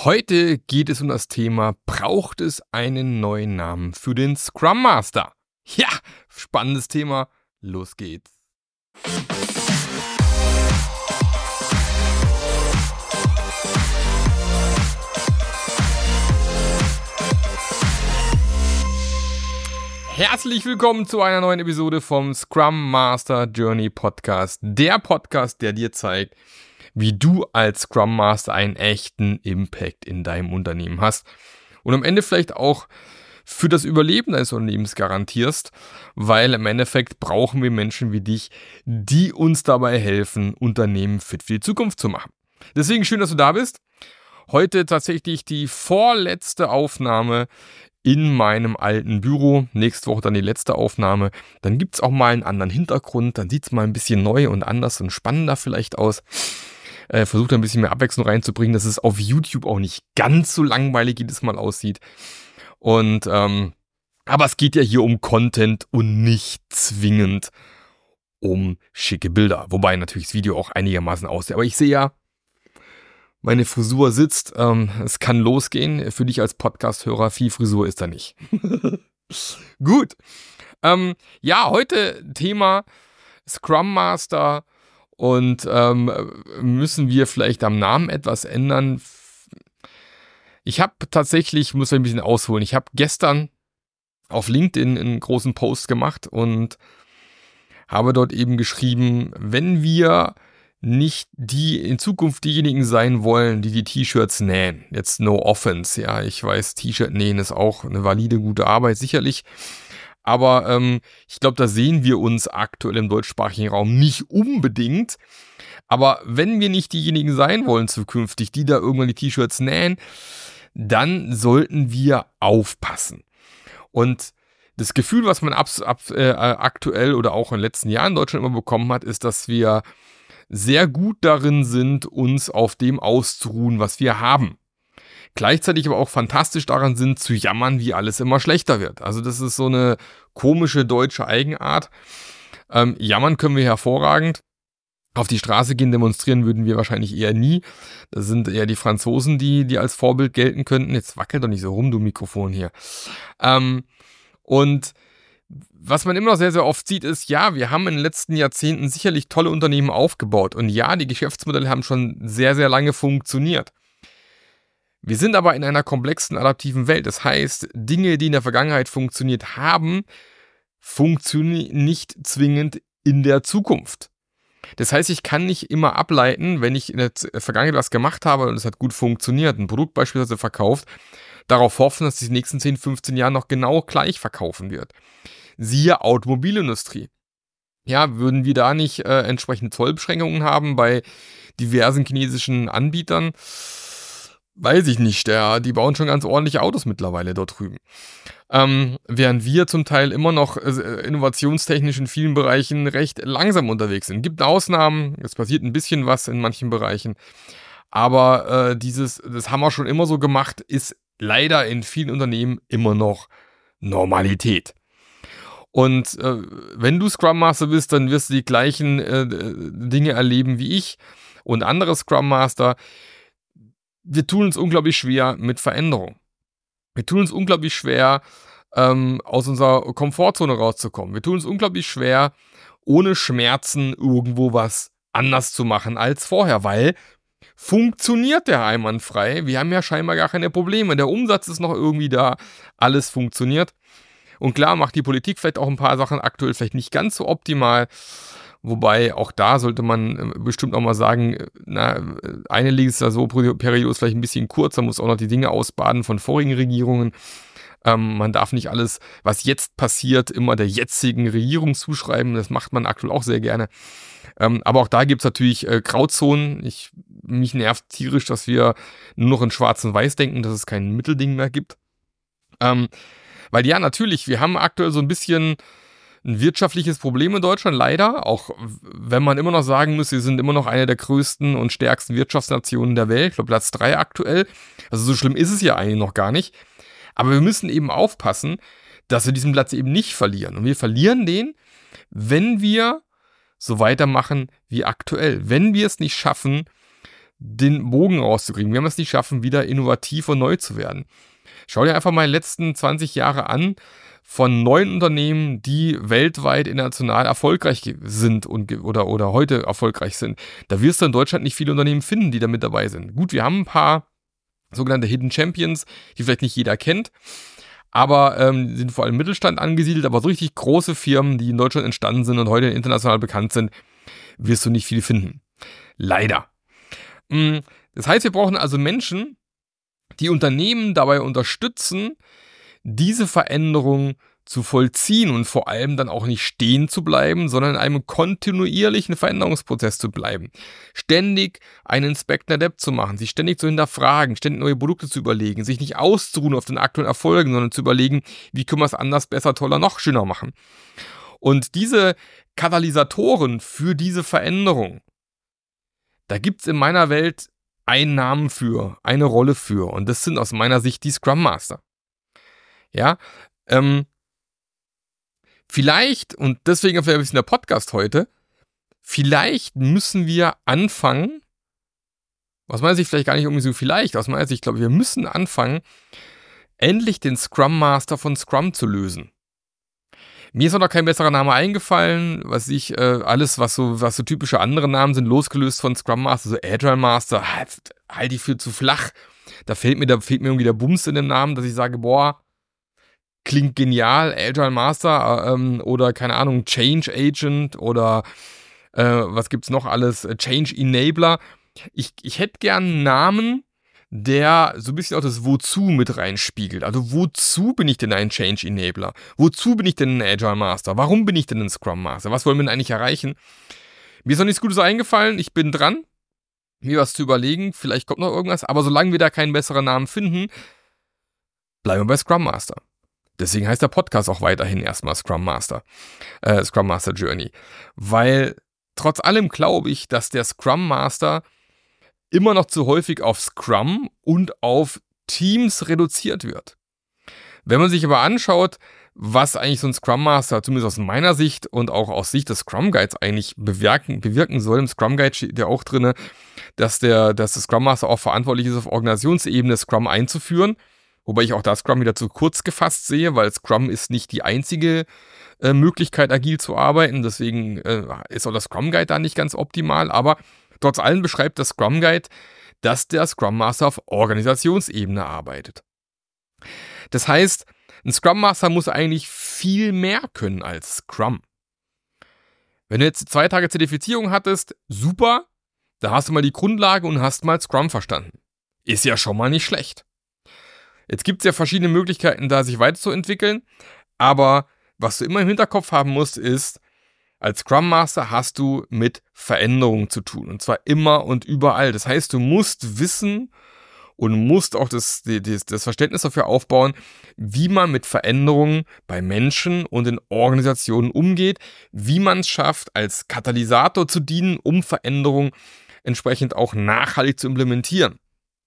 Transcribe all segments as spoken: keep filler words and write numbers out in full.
Heute geht es um das Thema, braucht es einen neuen Namen für den Scrum Master? Ja, spannendes Thema. Los geht's. Herzlich willkommen zu einer neuen Episode vom Scrum Master Journey Podcast. Der Podcast, der dir zeigt, wie du als Scrum Master einen echten Impact in deinem Unternehmen hast und am Ende vielleicht auch für das Überleben deines Unternehmens garantierst, weil im Endeffekt brauchen wir Menschen wie dich, die uns dabei helfen, Unternehmen fit für die Zukunft zu machen. Deswegen schön, dass du da bist. Heute tatsächlich die vorletzte Aufnahme in meinem alten Büro. Nächste Woche dann die letzte Aufnahme. Dann gibt es auch mal einen anderen Hintergrund. Dann sieht es mal ein bisschen neu und anders und spannender vielleicht aus. Äh, versucht ein bisschen mehr Abwechslung reinzubringen, dass es auf YouTube auch nicht ganz so langweilig jedes Mal aussieht. Und ähm, aber es geht ja hier um Content und nicht zwingend um schicke Bilder. Wobei natürlich das Video auch einigermaßen aussieht. Aber ich sehe ja, meine Frisur sitzt. Ähm, es kann losgehen. Für dich als Podcast-Hörer, viel Frisur ist da nicht. Gut. Ähm, ja, heute Thema Scrum Master. Und ähm, müssen wir vielleicht am Namen etwas ändern? Ich habe tatsächlich, muss ein bisschen ausholen, ich habe gestern auf LinkedIn einen großen Post gemacht und habe dort eben geschrieben, wenn wir nicht die in Zukunft diejenigen sein wollen, die die T-Shirts nähen, jetzt no offense, ja, ich weiß, T-Shirt nähen ist auch eine valide, gute Arbeit, sicherlich. Aber ähm, ich glaube, da sehen wir uns aktuell im deutschsprachigen Raum nicht unbedingt. Aber wenn wir nicht diejenigen sein wollen zukünftig, die da irgendwann die T-Shirts nähen, dann sollten wir aufpassen. Und das Gefühl, was man ab, ab, äh, aktuell oder auch in den letzten Jahren in Deutschland immer bekommen hat, ist, dass wir sehr gut darin sind, uns auf dem auszuruhen, was wir haben. Gleichzeitig aber auch fantastisch daran sind, zu jammern, wie alles immer schlechter wird. Also das ist so eine komische deutsche Eigenart. Ähm, jammern können wir hervorragend. Auf die Straße gehen, demonstrieren würden wir wahrscheinlich eher nie. Das sind eher die Franzosen, die, die als Vorbild gelten könnten. Jetzt wackelt doch nicht so rum, du Mikrofon hier. Ähm, und was man immer noch sehr, sehr oft sieht, ist, ja, wir haben in den letzten Jahrzehnten sicherlich tolle Unternehmen aufgebaut. Und ja, die Geschäftsmodelle haben schon sehr, sehr lange funktioniert. Wir sind aber in einer komplexen, adaptiven Welt. Das heißt, Dinge, die in der Vergangenheit funktioniert haben, funktionieren nicht zwingend in der Zukunft. Das heißt, ich kann nicht immer ableiten, wenn ich in der Vergangenheit was gemacht habe und es hat gut funktioniert, ein Produkt beispielsweise verkauft, darauf hoffen, dass es in den nächsten zehn, fünfzehn Jahren noch genau gleich verkaufen wird. Siehe Automobilindustrie. Ja, würden wir da nicht äh, entsprechende Zollbeschränkungen haben bei diversen chinesischen Anbietern? Weiß ich nicht, der, die bauen schon ganz ordentliche Autos mittlerweile dort drüben. Ähm, während wir zum Teil immer noch äh, innovationstechnisch in vielen Bereichen recht langsam unterwegs sind. Gibt Ausnahmen, es passiert ein bisschen was in manchen Bereichen, aber äh, dieses, das haben wir schon immer so gemacht, ist leider in vielen Unternehmen immer noch Normalität. Und äh, wenn du Scrum Master bist, dann wirst du die gleichen äh, Dinge erleben wie ich und andere Scrum Master. Wir tun uns unglaublich schwer mit Veränderung. Wir tun uns unglaublich schwer, ähm, aus unserer Komfortzone rauszukommen. Wir tun uns unglaublich schwer, ohne Schmerzen irgendwo was anders zu machen als vorher, weil funktioniert der einwandfrei. Wir haben ja scheinbar gar keine Probleme. Der Umsatz ist noch irgendwie da. Alles funktioniert. Und klar macht die Politik vielleicht auch ein paar Sachen aktuell vielleicht nicht ganz so optimal. Wobei auch da sollte man bestimmt auch mal sagen, na, eine Legislaturperiode ist vielleicht ein bisschen kurz, da muss auch noch die Dinge ausbaden von vorigen Regierungen. Ähm, man darf nicht alles, was jetzt passiert, immer der jetzigen Regierung zuschreiben. Das macht man aktuell auch sehr gerne. Ähm, aber auch da gibt es natürlich äh, Grauzonen. Ich, mich nervt tierisch, dass wir nur noch in Schwarz und Weiß denken, dass es kein Mittelding mehr gibt. Ähm, weil ja, natürlich, wir haben aktuell so ein bisschen ein wirtschaftliches Problem in Deutschland, leider. Auch wenn man immer noch sagen muss, wir sind immer noch eine der größten und stärksten Wirtschaftsnationen der Welt. Ich glaube, Platz drei aktuell. Also so schlimm ist es ja eigentlich noch gar nicht. Aber wir müssen eben aufpassen, dass wir diesen Platz eben nicht verlieren. Und wir verlieren den, wenn wir so weitermachen wie aktuell. Wenn wir es nicht schaffen, den Bogen rauszukriegen, wenn wir es nicht schaffen, wieder innovativ und neu zu werden. Schau dir einfach mal die letzten zwanzig Jahre an von neuen Unternehmen, die weltweit international erfolgreich sind und oder, oder heute erfolgreich sind. Da wirst du in Deutschland nicht viele Unternehmen finden, die da mit dabei sind. Gut, wir haben ein paar sogenannte Hidden Champions, die vielleicht nicht jeder kennt, aber ähm, sind vor allem im Mittelstand angesiedelt, aber so richtig große Firmen, die in Deutschland entstanden sind und heute international bekannt sind, wirst du nicht viele finden. Leider. Das heißt, wir brauchen also Menschen, die Unternehmen dabei unterstützen, diese Veränderung zu vollziehen und vor allem dann auch nicht stehen zu bleiben, sondern in einem kontinuierlichen Veränderungsprozess zu bleiben. Ständig einen Inspect and Adapt zu machen, sich ständig zu hinterfragen, ständig neue Produkte zu überlegen, sich nicht auszuruhen auf den aktuellen Erfolgen, sondern zu überlegen, wie können wir es anders, besser, toller, noch schöner machen. Und diese Katalysatoren für diese Veränderung, da gibt es in meiner Welt einen Namen für, eine Rolle für, und das sind aus meiner Sicht die Scrum Master. Ja, ähm, vielleicht, und deswegen vielleicht ein bisschen der Podcast heute, vielleicht müssen wir anfangen, aus meiner Sicht vielleicht gar nicht irgendwie so vielleicht, aus meiner Sicht, ich glaube, wir müssen anfangen, endlich den Scrum Master von Scrum zu lösen. Mir ist auch noch kein besserer Name eingefallen, was ich, äh, alles, was so, was so typische andere Namen sind, losgelöst von Scrum Master, so Agile Master, halt, halt die für zu flach. Da fehlt mir, da fehlt mir irgendwie der Bums in dem Namen, dass ich sage, boah, klingt genial, Agile Master, ähm, oder keine Ahnung, Change Agent oder äh, was gibt's noch alles, Change Enabler. Ich, ich hätte gern einen Namen, der so ein bisschen auch das Wozu mit reinspiegelt. Also wozu bin ich denn ein Change Enabler? Wozu bin ich denn ein Agile Master? Warum bin ich denn ein Scrum Master? Was wollen wir denn eigentlich erreichen? Mir ist noch nichts Gutes eingefallen, ich bin dran, mir was zu überlegen, vielleicht kommt noch irgendwas, aber solange wir da keinen besseren Namen finden, bleiben wir bei Scrum Master. Deswegen heißt der Podcast auch weiterhin erstmal Scrum Master, äh, Scrum Master Journey. Weil trotz allem glaube ich, dass der Scrum Master immer noch zu häufig auf Scrum und auf Teams reduziert wird. Wenn man sich aber anschaut, was eigentlich so ein Scrum Master, zumindest aus meiner Sicht und auch aus Sicht des Scrum Guides eigentlich bewirken, bewirken soll, im Scrum Guide steht ja auch drin, dass der, dass der Scrum Master auch verantwortlich ist, auf Organisationsebene Scrum einzuführen. Wobei ich auch da Scrum wieder zu kurz gefasst sehe, weil Scrum ist nicht die einzige äh, Möglichkeit, agil zu arbeiten. Deswegen äh, ist auch der Scrum Guide da nicht ganz optimal. Aber trotz allem beschreibt der Scrum Guide, dass der Scrum Master auf Organisationsebene arbeitet. Das heißt, ein Scrum Master muss eigentlich viel mehr können als Scrum. Wenn du jetzt zwei Tage Zertifizierung hattest, super, da hast du mal die Grundlage und hast mal Scrum verstanden. Ist ja schon mal nicht schlecht. Jetzt gibt es ja verschiedene Möglichkeiten, da sich weiterzuentwickeln, aber was du immer im Hinterkopf haben musst, ist, als Scrum Master hast du mit Veränderungen zu tun, und zwar immer und überall. Das heißt, du musst wissen und musst auch das, das, das Verständnis dafür aufbauen, wie man mit Veränderungen bei Menschen und in Organisationen umgeht, wie man es schafft, als Katalysator zu dienen, um Veränderungen entsprechend auch nachhaltig zu implementieren.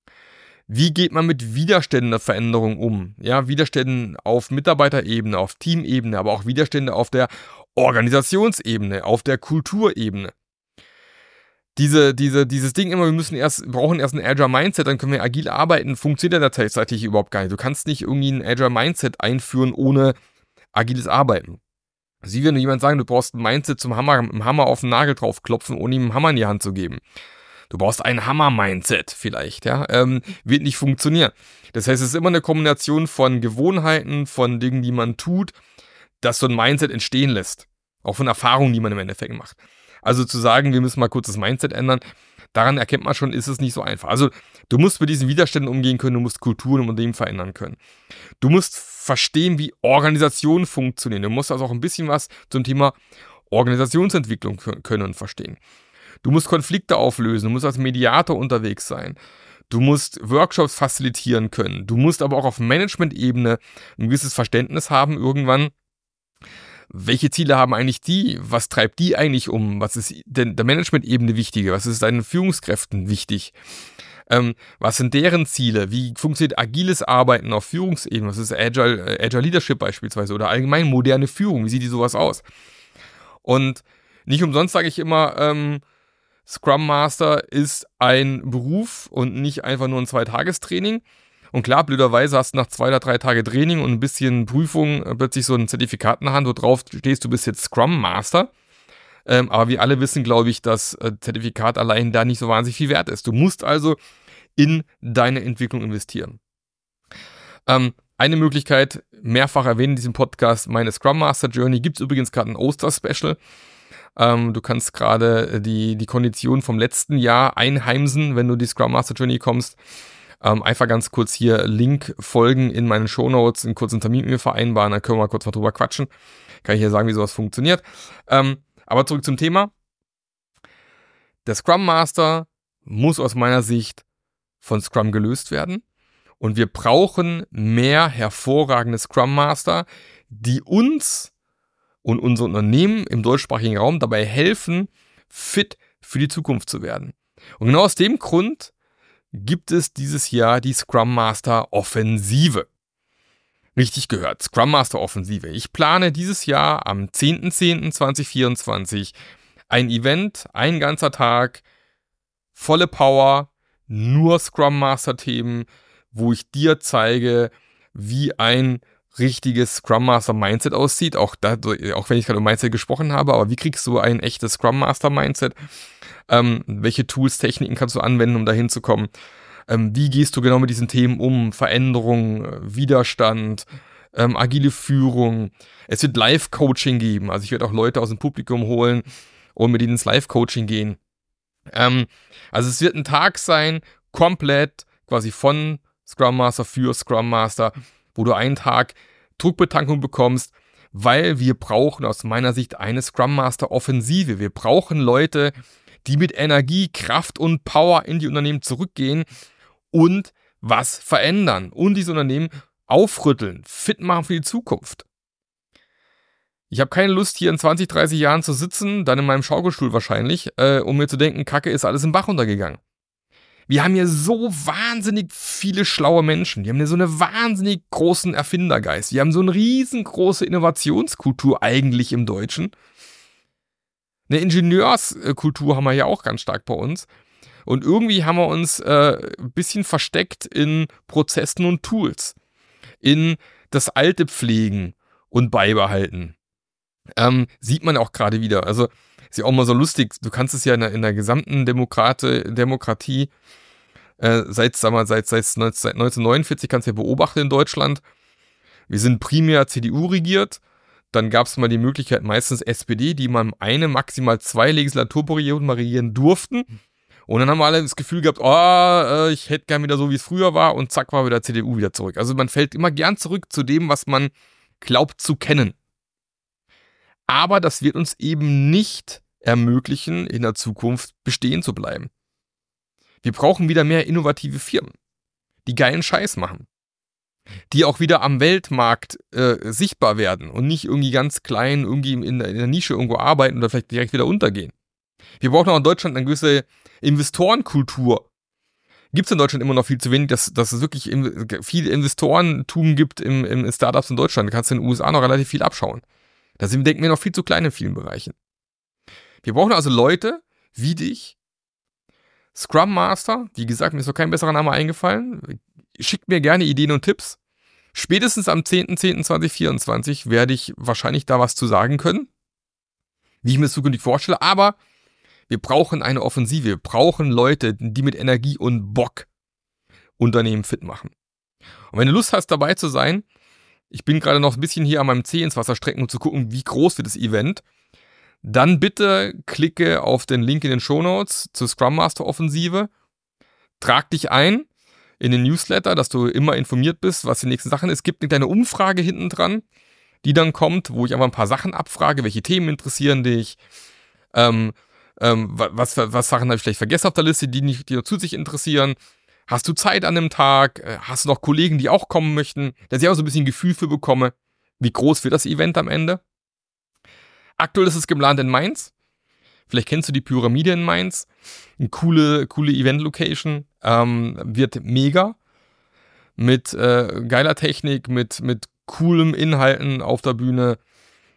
Wie geht man mit Widerständen der Veränderung um? Ja, Widerständen auf Mitarbeiterebene, auf Teamebene, aber auch Widerstände auf der Organisationsebene, auf der Kulturebene. Diese, diese, dieses Ding immer, wir müssen erst, brauchen erst ein Agile Mindset, dann können wir agil arbeiten, funktioniert ja tatsächlich überhaupt gar nicht. Du kannst nicht irgendwie ein Agile Mindset einführen ohne agiles Arbeiten. Sie, wenn du jemand sagen, du brauchst ein Mindset zum Hammer, mit dem Hammer auf den Nagel drauf klopfen, ohne ihm einen Hammer in die Hand zu geben. Du brauchst ein Hammer-Mindset vielleicht, ja, ähm, wird nicht funktionieren. Das heißt, es ist immer eine Kombination von Gewohnheiten, von Dingen, die man tut, dass so ein Mindset entstehen lässt. Auch von Erfahrungen, die man im Endeffekt macht. Also zu sagen, wir müssen mal kurz das Mindset ändern, daran erkennt man schon, ist es nicht so einfach. Also du musst mit diesen Widerständen umgehen können, du musst Kulturen im Unternehmen verändern können. Du musst verstehen, wie Organisationen funktionieren. Du musst also auch ein bisschen was zum Thema Organisationsentwicklung können und verstehen. Du musst Konflikte auflösen, du musst als Mediator unterwegs sein. Du musst Workshops facilitieren können. Du musst aber auch auf Management-Ebene ein gewisses Verständnis haben irgendwann. Welche Ziele haben eigentlich die? Was treibt die eigentlich um? Was ist denn der Management-Ebene wichtig? Was ist deinen Führungskräften wichtig? Ähm, was sind deren Ziele? Wie funktioniert agiles Arbeiten auf Führungsebene? Was ist Agile, Agile Leadership beispielsweise? Oder allgemein moderne Führung? Wie sieht die sowas aus? Und nicht umsonst sage ich immer, ähm, Scrum Master ist ein Beruf und nicht einfach nur ein Zweitagestraining. Und klar, blöderweise hast du nach zwei oder drei Tage Training und ein bisschen Prüfung plötzlich so ein Zertifikat in der Hand, wo drauf stehst, du bist jetzt Scrum Master. Ähm, aber wir alle wissen, glaube ich, dass äh, Zertifikat allein da nicht so wahnsinnig viel wert ist. Du musst also in deine Entwicklung investieren. Ähm, eine Möglichkeit, mehrfach erwähnt in diesem Podcast, meine Scrum Master Journey, gibt es übrigens gerade ein Oster-Special. Ähm, du kannst gerade die, die Konditionen vom letzten Jahr einheimsen, wenn du die Scrum Master Journey kommst. Ähm, einfach ganz kurz hier Link folgen in meinen Shownotes, einen kurzen Termin mit mir vereinbaren, dann können wir mal kurz mal drüber quatschen. Kann ich hier sagen, wie sowas funktioniert. Ähm, aber zurück zum Thema. Der Scrum Master muss aus meiner Sicht von Scrum gelöst werden. Und wir brauchen mehr hervorragende Scrum Master, die uns und unser Unternehmen im deutschsprachigen Raum dabei helfen, fit für die Zukunft zu werden. Und genau aus dem Grund gibt es dieses Jahr die Scrum Master Offensive. Richtig gehört, Scrum Master Offensive. Ich plane dieses Jahr am zehnten zehnten zweitausendvierundzwanzig ein Event, ein ganzer Tag, volle Power, nur Scrum Master Themen, wo ich dir zeige, wie ein richtiges Scrum Master Mindset aussieht. Auch, da, auch wenn ich gerade um Mindset gesprochen habe, aber wie kriegst du ein echtes Scrum Master Mindset? Ähm, welche Tools, Techniken kannst du anwenden, um dahin zu kommen? Ähm, wie gehst du genau mit diesen Themen um? Veränderung, Widerstand, ähm, agile Führung. Es wird Live-Coaching geben. Also ich werde auch Leute aus dem Publikum holen und mit ihnen ins Live-Coaching gehen. Ähm, also es wird ein Tag sein, komplett quasi von Scrum Master für Scrum Master, wo du einen Tag Druckbetankung bekommst, weil wir brauchen aus meiner Sicht eine Scrum Master Offensive. Wir brauchen Leute, die mit Energie, Kraft und Power in die Unternehmen zurückgehen und was verändern und diese Unternehmen aufrütteln, fit machen für die Zukunft. Ich habe keine Lust, hier in zwanzig, dreißig Jahren zu sitzen, dann in meinem Schaukelstuhl wahrscheinlich, äh, um mir zu denken, Kacke, ist alles im Bach runtergegangen. Wir haben hier so wahnsinnig viele schlaue Menschen. Die haben hier so einen wahnsinnig großen Erfindergeist. Wir haben so eine riesengroße Innovationskultur eigentlich im Deutschen. Eine Ingenieurskultur haben wir ja auch ganz stark bei uns. Und irgendwie haben wir uns äh, ein bisschen versteckt in Prozessen und Tools. In das Alte pflegen und beibehalten. Ähm, sieht man auch gerade wieder. Also ist ja auch mal so lustig. Du kannst es ja in der, in der gesamten Demokrate, Demokratie äh, seit, sag mal, seit, seit neunzehnhundertneunundvierzig kannst du ja beobachten in Deutschland. Wir sind primär C D U regiert. Dann gab es mal die Möglichkeit, meistens S P D, die mal eine, maximal zwei Legislaturperioden mal regieren durften. Und dann haben wir alle das Gefühl gehabt, oh, ich hätte gern wieder so, wie es früher war. Und zack, war wieder C D U wieder zurück. Also man fällt immer gern zurück zu dem, was man glaubt zu kennen. Aber das wird uns eben nicht ermöglichen, in der Zukunft bestehen zu bleiben. Wir brauchen wieder mehr innovative Firmen, die geilen Scheiß machen. Die auch wieder am Weltmarkt äh, sichtbar werden und nicht irgendwie ganz klein irgendwie in der, in der Nische irgendwo arbeiten oder vielleicht direkt wieder untergehen. Wir brauchen auch in Deutschland eine gewisse Investorenkultur. Gibt es in Deutschland immer noch viel zu wenig, dass, dass es wirklich in, viel Investorentum gibt im, im Startups in Deutschland. Da kannst du in den U S A noch relativ viel abschauen. Da sind, denken wir, noch viel zu klein in vielen Bereichen. Wir brauchen also Leute wie dich, Scrum Master, wie gesagt, mir ist noch kein besserer Name eingefallen. Schickt mir gerne Ideen und Tipps. Spätestens am zehnten zehnten zweitausendvierundzwanzig werde ich wahrscheinlich da was zu sagen können, wie ich mir das zukünftig vorstelle. Aber wir brauchen eine Offensive. Wir brauchen Leute, die mit Energie und Bock Unternehmen fit machen. Und wenn du Lust hast, dabei zu sein, ich bin gerade noch ein bisschen hier an meinem Zeh ins Wasser strecken, um zu gucken, wie groß wird das Event, dann bitte klicke auf den Link in den Shownotes zur Scrum Master Offensive, trag dich ein in den Newsletter, dass du immer informiert bist, was die nächsten Sachen ist. Es gibt eine kleine Umfrage hinten dran, die dann kommt, wo ich einfach ein paar Sachen abfrage, welche Themen interessieren dich, ähm, ähm, was, was Sachen habe ich vielleicht vergessen auf der Liste, die, nicht, die noch zu sich interessieren. Hast du Zeit an dem Tag? Hast du noch Kollegen, die auch kommen möchten? Dass ich auch so ein bisschen ein Gefühl für bekomme, wie groß wird das Event am Ende? Aktuell ist es geplant in Mainz. Vielleicht kennst du die Pyramide in Mainz. Eine coole, coole Event-Location. Ähm, wird mega. Mit äh, geiler Technik, mit, mit coolem Inhalten auf der Bühne.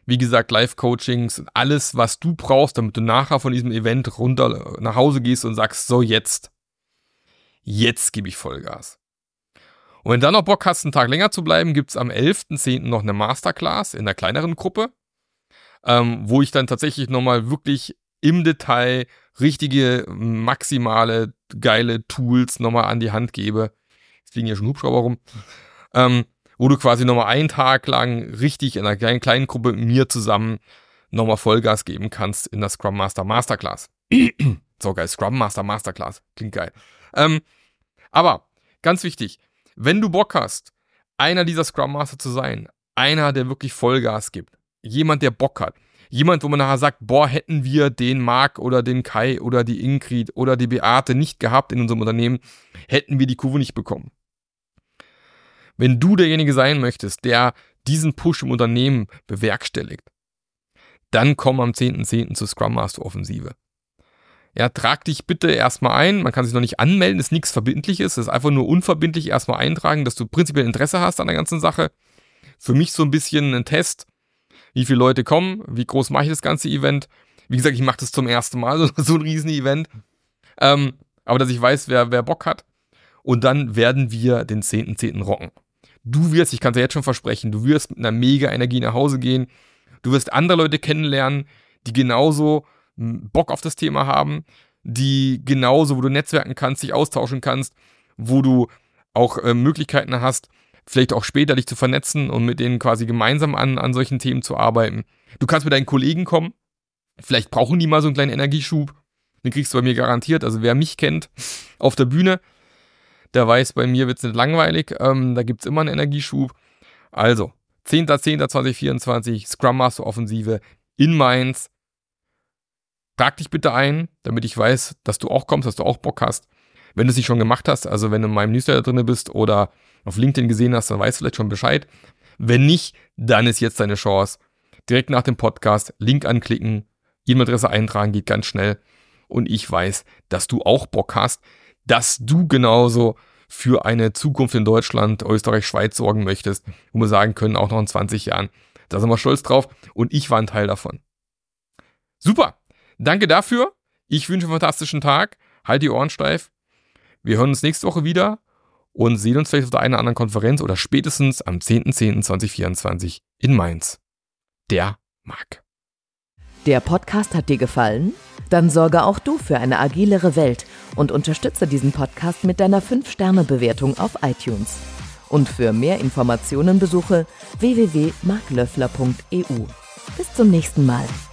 Wie gesagt, Live-Coachings, alles, was du brauchst, damit du nachher von diesem Event runter nach Hause gehst und sagst, so jetzt, jetzt gebe ich Vollgas. Und wenn du dann noch Bock hast, einen Tag länger zu bleiben, gibt es am elften zehnten noch eine Masterclass in einer kleineren Gruppe, ähm, wo ich dann tatsächlich nochmal wirklich im Detail richtige, maximale, geile Tools nochmal an die Hand gebe. Jetzt fliegen hier schon Hubschrauber rum. Ähm, wo du quasi nochmal einen Tag lang richtig in einer kleinen, kleinen Gruppe mit mir zusammen nochmal Vollgas geben kannst in der Scrum Master Masterclass. So geil, Scrum Master Masterclass. Klingt geil. Ähm, aber, ganz wichtig, wenn du Bock hast, einer dieser Scrum Master zu sein, einer, der wirklich Vollgas gibt, jemand, der Bock hat, jemand, wo man nachher sagt, boah, hätten wir den Marc oder den Kai oder die Ingrid oder die Beate nicht gehabt in unserem Unternehmen, hätten wir die Kurve nicht bekommen. Wenn du derjenige sein möchtest, der diesen Push im Unternehmen bewerkstelligt, dann komm am zehnten zehnten zur Scrum Master Offensive. Ja, trag dich bitte erstmal ein. Man kann sich noch nicht anmelden, ist nichts Verbindliches. Es ist einfach nur unverbindlich erstmal eintragen, dass du prinzipiell Interesse hast an der ganzen Sache. Für mich so ein bisschen ein Test. Wie viele Leute kommen? Wie groß mache ich das ganze Event? Wie gesagt, ich mache das zum ersten Mal, so, so ein Riesen-Event. Ähm, aber dass ich weiß, wer, wer Bock hat. Und dann werden wir den zehnten zehnten rocken. Du wirst, ich kann es ja jetzt schon versprechen, du wirst mit einer mega Energie nach Hause gehen. Du wirst andere Leute kennenlernen, die genauso Bock auf das Thema haben, die genauso, wo du netzwerken kannst, dich austauschen kannst, wo du auch äh, Möglichkeiten hast, vielleicht auch später dich zu vernetzen und mit denen quasi gemeinsam an, an solchen Themen zu arbeiten. Du kannst mit deinen Kollegen kommen, vielleicht brauchen die mal so einen kleinen Energieschub, den kriegst du bei mir garantiert. Also wer mich kennt auf der Bühne, der weiß, bei mir wird es nicht langweilig, ähm, da gibt es immer einen Energieschub. Also, zehnten zehnten zweitausendvierundzwanzig, Scrum Master Offensive in Mainz. Trag dich bitte ein, damit ich weiß, dass du auch kommst, dass du auch Bock hast. Wenn du es nicht schon gemacht hast, also wenn du in meinem Newsletter drin bist oder auf LinkedIn gesehen hast, dann weißt du vielleicht schon Bescheid. Wenn nicht, dann ist jetzt deine Chance. Direkt nach dem Podcast, Link anklicken, E-Mail-Adresse eintragen, geht ganz schnell. Und ich weiß, dass du auch Bock hast, dass du genauso für eine Zukunft in Deutschland, Österreich, Schweiz sorgen möchtest, wo wir sagen können, auch noch in zwanzig Jahren. Da sind wir stolz drauf und ich war ein Teil davon. Super, danke dafür. Ich wünsche einen fantastischen Tag. Halt die Ohren steif. Wir hören uns nächste Woche wieder und sehen uns vielleicht auf der einen oder anderen Konferenz oder spätestens am zehnten zehnten zweitausendvierundzwanzig in Mainz. Der Marc. Der Podcast hat dir gefallen? Dann sorge auch du für eine agilere Welt und unterstütze diesen Podcast mit deiner fünf Sterne Bewertung auf iTunes. Und für mehr Informationen besuche w w w punkt marc löffler punkt e u. Bis zum nächsten Mal.